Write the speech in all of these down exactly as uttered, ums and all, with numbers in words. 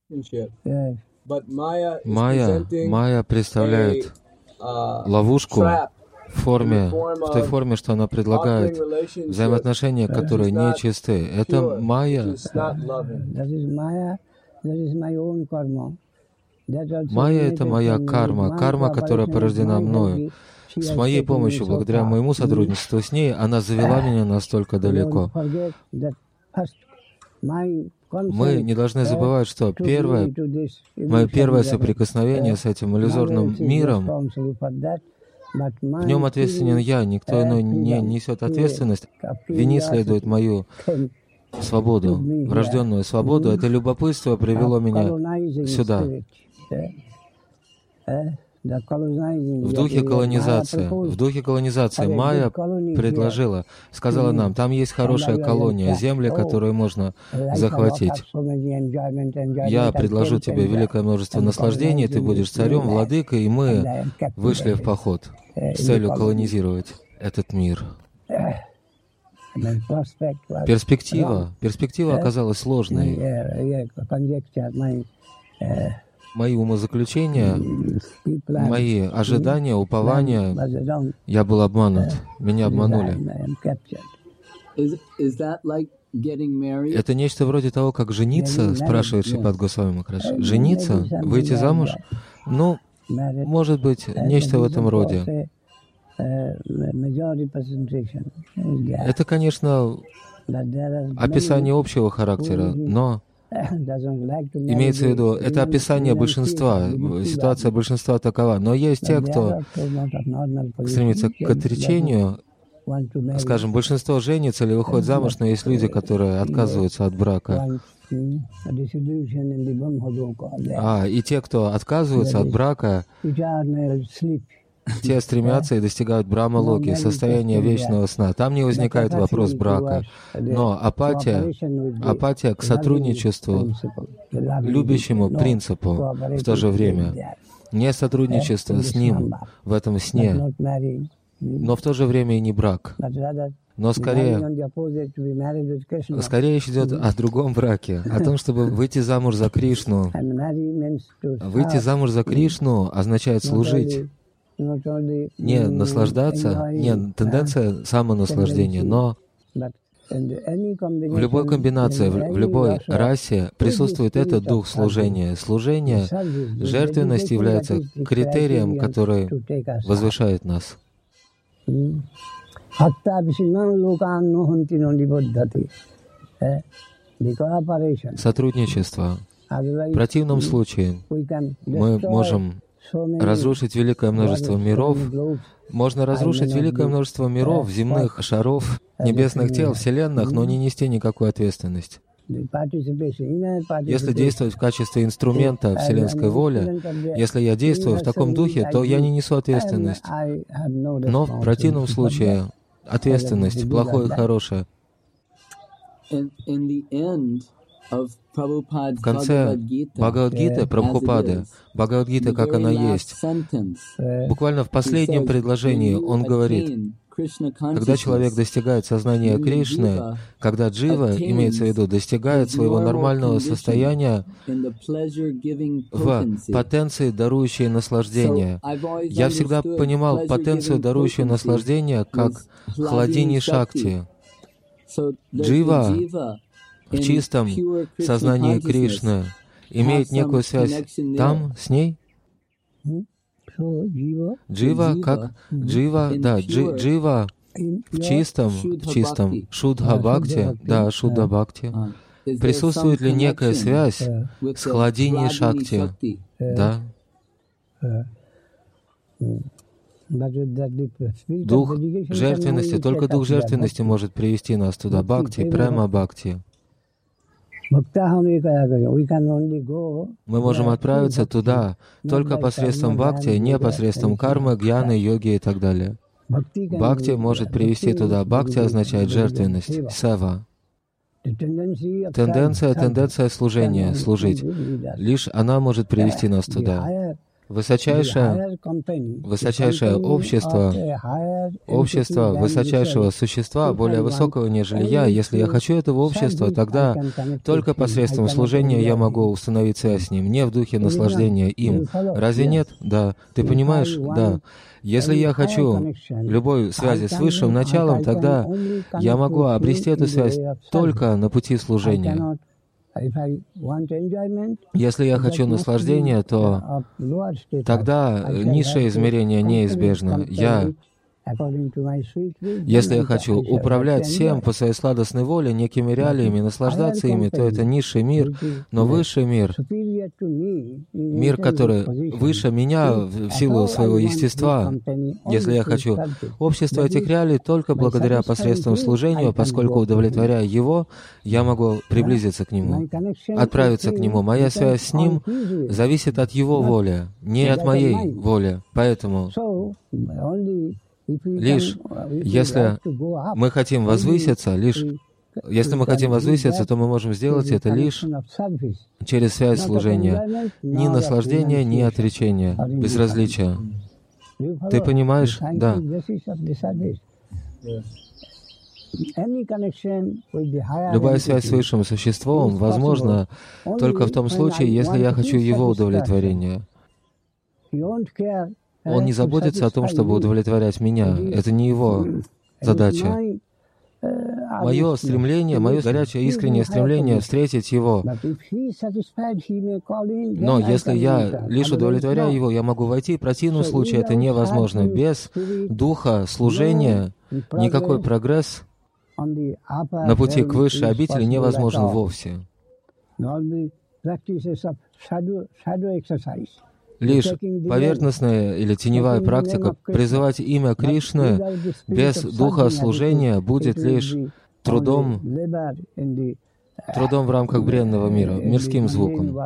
Майя, майя представляет ловушку в форме, в той форме, что она предлагает взаимоотношения, которые нечисты. Это майя. Майя — это моя карма, карма, которая порождена мною. С моей помощью, благодаря моему сотрудничеству с ней, она завела меня настолько далеко. Мы не должны забывать, что первое, мое первое соприкосновение с этим иллюзорным миром, в нем ответственен я, никто иной не несет ответственность. Винить следует мою свободу, врожденную свободу. Это любопытство привело меня сюда. В духе колонизации, в духе колонизации Майя предложила, сказала нам, там есть хорошая колония, земли, которые можно захватить. Я предложу тебе великое множество наслаждений, ты будешь царем, владыкой, и мы вышли в поход с целью колонизировать этот мир. Перспектива, перспектива оказалась сложной. Мои умозаключения, мои ожидания, упования, я был обманут, меня обманули. Это нечто вроде того, как жениться, спрашивает Шрипад Госвами Махарадж. Жениться? Выйти замуж? Ну, может быть, нечто в этом роде. Это, конечно, описание общего характера, но имеется в виду, это описание большинства, ситуация большинства такова. Но есть те, кто стремится к отречению, скажем, большинство женится или выходит замуж, но есть люди, которые отказываются от брака. А, и те, кто отказываются от брака, те стремятся и достигают Брахма-локи, состояния вечного сна. Там не возникает вопрос брака. Но апатия, апатия к сотрудничеству, любящему принципу в то же время, не сотрудничество с ним в этом сне, но в то же время и не брак. Но скорее, скорее речь идет о другом браке, о том, чтобы выйти замуж за Кришну. Выйти замуж за Кришну означает служить. Не наслаждаться, не тенденция самонаслаждения, но в любой комбинации, в любой расе присутствует этот дух служения. Служение, жертвенность является критерием, который возвышает нас. Сотрудничество. В противном случае мы можем разрушить великое множество миров. Можно разрушить великое множество миров, земных шаров, небесных тел, вселенных, но не нести никакой ответственности. Если действовать в качестве инструмента вселенской воли, если я действую в таком духе, то я не несу ответственность. Но в противном случае ответственность, плохое и хорошее. В конце Бхагавад-гиты, Прабхупады, Бхагавад-гита, как она есть, буквально в последнем предложении он говорит, когда человек достигает сознания Кришны, когда джива, имеется в виду, достигает своего нормального состояния в потенции, дарующей наслаждение. Я всегда понимал потенцию, дарующую наслаждение, как хладини шакти. Джива в чистом сознании Кришны имеет некую связь там с ней? Джива как джива, да, джи, джива в чистом, в чистом шудха бхакти, да, шудха бхакти. Присутствует ли некая связь с хладини шакти? Да. Дух жертвенности, только дух жертвенности может привести нас туда. Бхакти, према бхакти. Мы можем отправиться туда только посредством бхакти, не посредством кармы, гьяны, йоги и так далее. Бхакти может привести туда. Бхакти означает жертвенность, сева. Тенденция, тенденция служения, служить. Лишь она может привести нас туда. Высочайшее, высочайшее общество, общество высочайшего существа, более высокого, нежели я. Если я хочу этого общества, тогда только посредством служения я могу установить связь с ним, не в духе наслаждения им. Разве нет? Да. Ты понимаешь? Да. Если я хочу любой связи с высшим началом, тогда я могу обрести эту связь только на пути служения. Если я хочу наслаждения, то тогда низшее измерение неизбежно. Я, если я хочу управлять всем по своей сладостной воле, некими реалиями, наслаждаться ими, то это низший мир, но высший мир, мир, который выше меня в силу своего естества, если я хочу общество этих реалий только благодаря посредством служения, поскольку удовлетворяя его, я могу приблизиться к нему, отправиться к нему. Моя связь с ним зависит от его воли, не от моей воли. Поэтому лишь если мы хотим возвыситься, лишь если мы хотим возвыситься, то мы можем сделать это лишь через связь служения. Ни наслаждения, ни отречения, безразличия. Ты понимаешь? Да. Любая связь с высшим существом возможна только в том случае, если я хочу его удовлетворения. Он не заботится о том, чтобы удовлетворять меня. Это не его задача. Мое стремление, мое горячее искреннее стремление встретить Его. Но если я лишь удовлетворяю Его, я могу войти. В противном случае это невозможно. Без духа служения никакой прогресс на пути к высшей обители невозможен вовсе. Лишь поверхностная или теневая практика призывать имя Кришны без духа служения будет лишь трудом, трудом в рамках бренного мира, мирским звуком.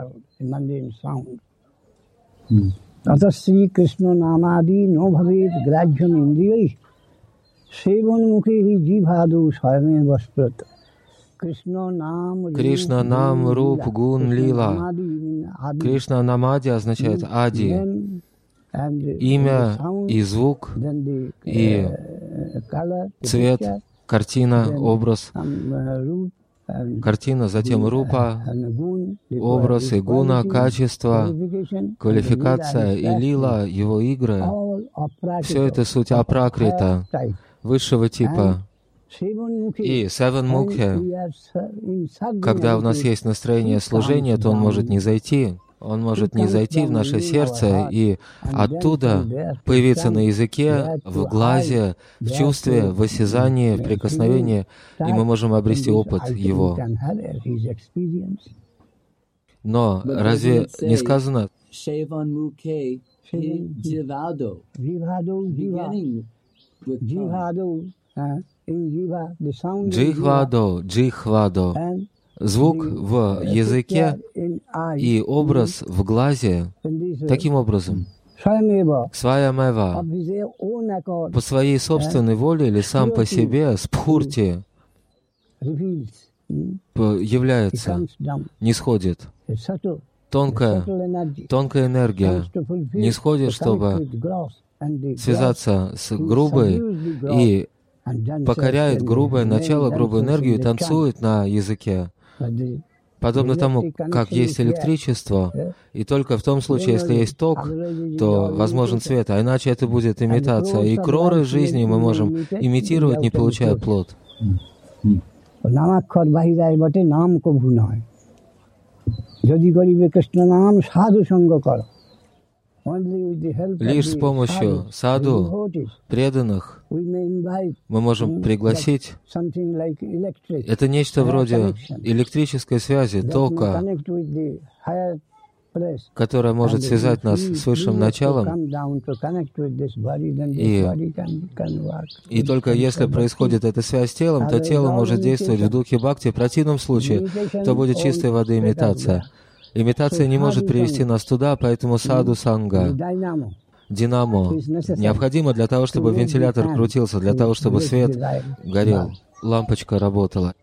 Кришна нам руп гун лила. Кришна намади означает ади. Имя и звук, и цвет, картина, образ. Картина, затем рупа, образ и гуна, качество, квалификация и лила, его игры. Все это суть апракрита, высшего типа. И Севен Мукхе, когда у нас есть настроение служения, то он может не зайти. Он может не зайти в наше сердце и оттуда появиться на языке, в глазе, в чувстве, в осязании, в прикосновении, и мы можем обрести опыт его. Но разве не сказано джихвадо, джихвадо? Звук в языке и образ в глазе. Таким образом, сваямева, по своей собственной воле или сам по себе, спхурти, является, не сходит. Тонкая, тонкая энергия не сходит, чтобы связаться с грубой и покоряет грубое начало, грубую энергию и танцует на языке. Подобно тому, как есть электричество, и только в том случае, если есть ток, то возможен свет, а иначе это будет имитация. И кроры жизни мы можем имитировать, не получая плод. Лишь с помощью саду, преданных, мы можем пригласить. Это нечто вроде электрической связи, тока, которая может связать нас с высшим началом. И, и только если происходит эта связь с телом, то тело может действовать в духе бхакти. В противном случае, то будет чистой воды имитация. Имитация не может привести нас туда, поэтому саду санга, динамо, необходимо для того, чтобы вентилятор крутился, для того, чтобы свет горел, лампочка работала.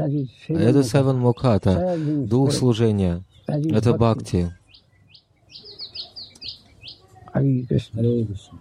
Это севен мукхата, дух служения, это бхакти. Hare Krishna.